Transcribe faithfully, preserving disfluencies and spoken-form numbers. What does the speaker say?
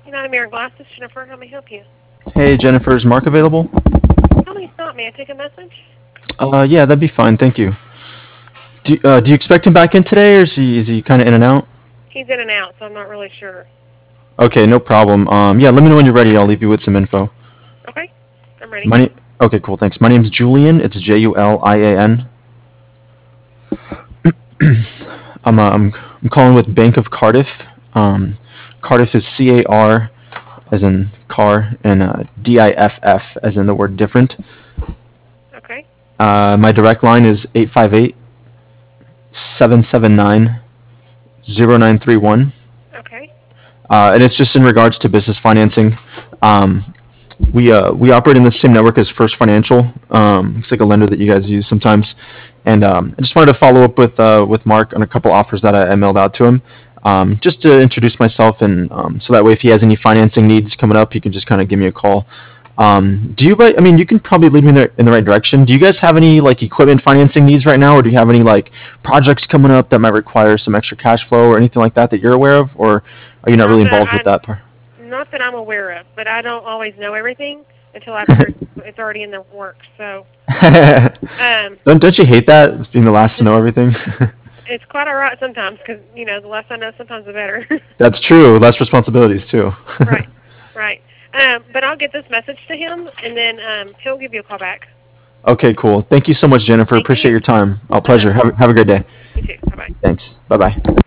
United Mirror Glasses, Jennifer, how may I help you? Hey, Jennifer, is Mark available? No, he's not. May I take a message? Uh, yeah, that'd be fine. Thank you. Do, uh, do you expect him back in today, or is he is he kind of in and out? He's in and out, so I'm not really sure. Okay, no problem. Um, yeah, let me know when you're ready. I'll leave you with some info. Okay, I'm ready. My na- okay, cool. Thanks. My name's Julian. It's J U L I A N. I'm uh, I'm I'm calling with Bank of Cardiff. Um, Cardiff is C A R as in car and uh, D I F F as in the word different. Okay, Uh, my direct line is eight five eight seven seven nine zero nine three one. okay, Uh, and it's just in regards to business financing. Um, we uh, we operate in the same network as First Financial. Um, it's like a lender that you guys use sometimes. And um, I just wanted to follow up with uh, with Mark on a couple offers that I, I mailed out to him, um, just to introduce myself, and um, so that way if he has any financing needs coming up, he can just kind of give me a call. Um, do you? by- I mean, you can probably lead me in the, in the right direction. Do you guys have any like equipment financing needs right now, or do you have any like projects coming up that might require some extra cash flow or anything like that that you're aware of, or are you not not really that involved with I, that part? not that I'm aware of, but I don't always know everything until after it's already in the works. So, um, don't don't you hate that being the last to know everything? it's quite alright sometimes because you know the less I know, sometimes the better. That's true. Less responsibilities too. Right, right. Um, but I'll get this message to him, and then um, he'll give you a call back. Okay, cool. Thank you so much, Jennifer. Thank Appreciate you. your time. Oh, Uh huh. pleasure. Have, have a great day. You too. Bye bye. Thanks. Bye bye.